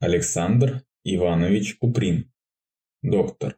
Александр Иванович Куприн, доктор.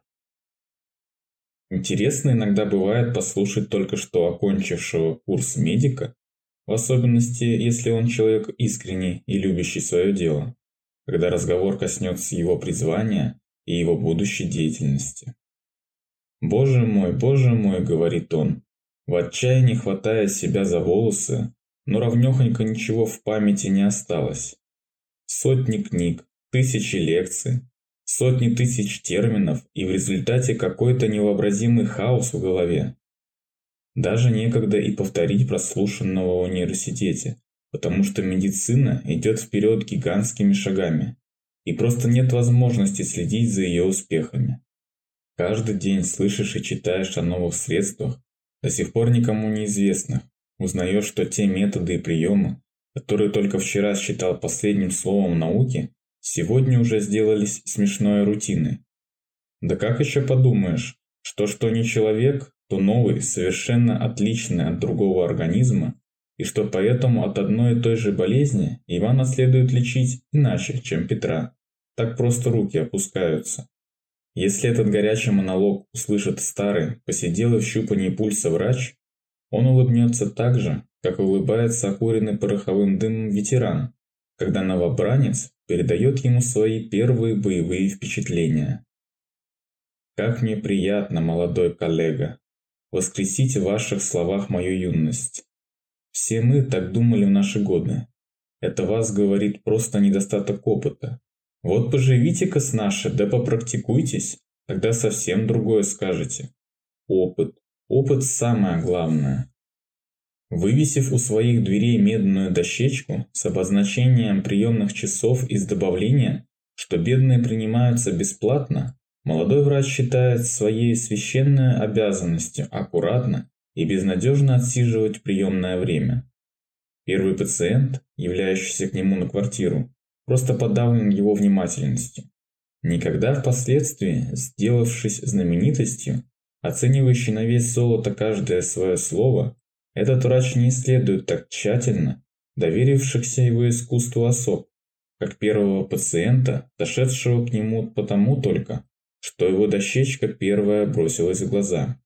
Интересно иногда бывает послушать только что окончившего курс медика, в особенности, если он человек искренний и любящий свое дело, когда разговор коснется его призвания и его будущей деятельности. Боже мой, — говорит он, в отчаянии хватая себя за волосы, но ровнёхонько ничего в памяти не осталось. Сотни книг, тысячи лекций, сотни тысяч терминов и в результате какой-то невообразимый хаос в голове. Даже некогда и повторить прослушанного в университете, потому что медицина идет вперед гигантскими шагами, и просто нет возможности следить за ее успехами. Каждый день слышишь и читаешь о новых средствах, до сих пор никому неизвестных, узнаешь, что те методы и приемы, которые только вчера считал последним словом науки, сегодня уже сделались смешной рутиной. Да как еще подумаешь, что не человек, то новый, совершенно отличный от другого организма, и что поэтому от одной и той же болезни Ивана следует лечить иначе, чем Петра. Так просто руки опускаются. Если этот горячий монолог услышит старый, посиделый в щупании пульса врач, он улыбнется так же, как улыбается окуренный пороховым дымом ветеран, когда новобранец передает ему свои первые боевые впечатления. Как мне приятно, молодой коллега, воскресить в ваших словах мою юность. Все мы так думали в наши годы. Это вас говорит просто недостаток опыта. Вот поживите-ка с нашей, да попрактикуйтесь, тогда совсем другое скажете. Опыт. Опыт самое главное. Вывесив у своих дверей медную дощечку с обозначением приемных часов и с добавлением, что бедные принимаются бесплатно, молодой врач считает своей священной обязанностью аккуратно и безнадежно отсиживать приемное время. Первый пациент, являющийся к нему на квартиру, просто подавлен его внимательностью. Никогда впоследствии, сделавшись знаменитостью, оценивающий на вес золота каждое свое слово, этот врач не исследует так тщательно доверившихся его искусству особ, как первого пациента, дошедшего к нему потому только, что его дощечка первая бросилась в глаза.